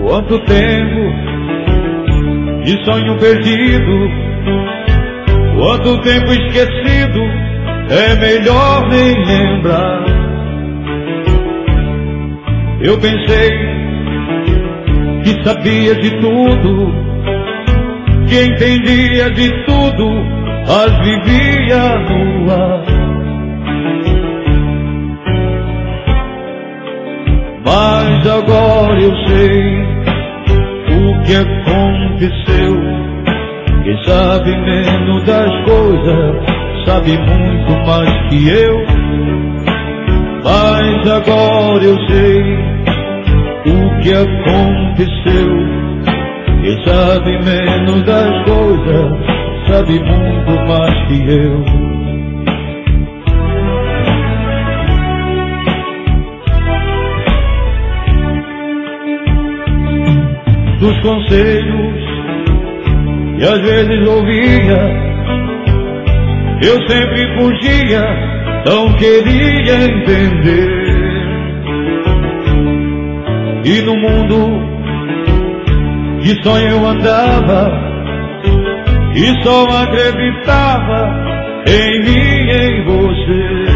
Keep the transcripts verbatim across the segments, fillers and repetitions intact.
Quanto tempo de sonho perdido, quanto tempo esquecido, é melhor nem lembrar. Eu pensei que sabia de tudo, que entendia de tudo, mas vivia no ar. Mas agora eu sei o que aconteceu. Quem sabe menos das coisas sabe muito mais que eu. Mas agora eu sei o que aconteceu. Quem sabe menos das coisas sabe muito mais que eu. Dos conselhos que às vezes ouvia, eu sempre fugia, não queria entender. E no mundo de sonho eu andava, e só acreditava em mim e em você.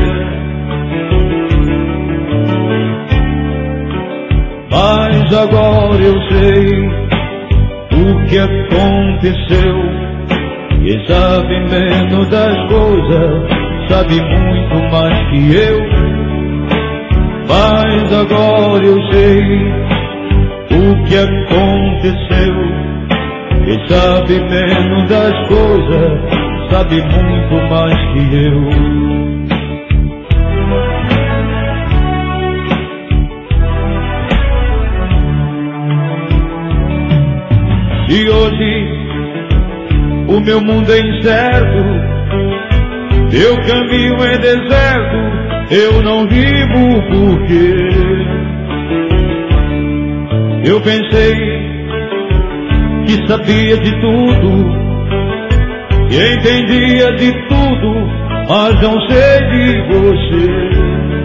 Mas agora eu sei o que aconteceu. Quem sabe menos das coisas sabe muito mais que eu. Mas agora eu sei o que aconteceu. Quem sabe menos das coisas sabe muito mais que eu. E hoje o meu mundo é incerto, meu caminho é deserto, eu não vivo porque eu pensei que sabia de tudo, que entendia de tudo, mas não sei de você.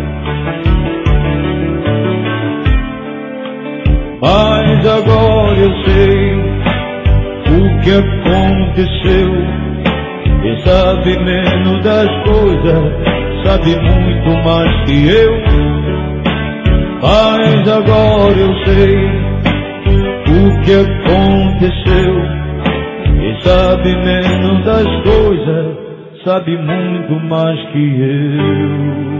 Mas agora eu sei o que aconteceu. Quem sabe menos das coisas sabe muito mais que eu. Mas agora eu sei o que aconteceu. Quem sabe menos das coisas sabe muito mais que eu.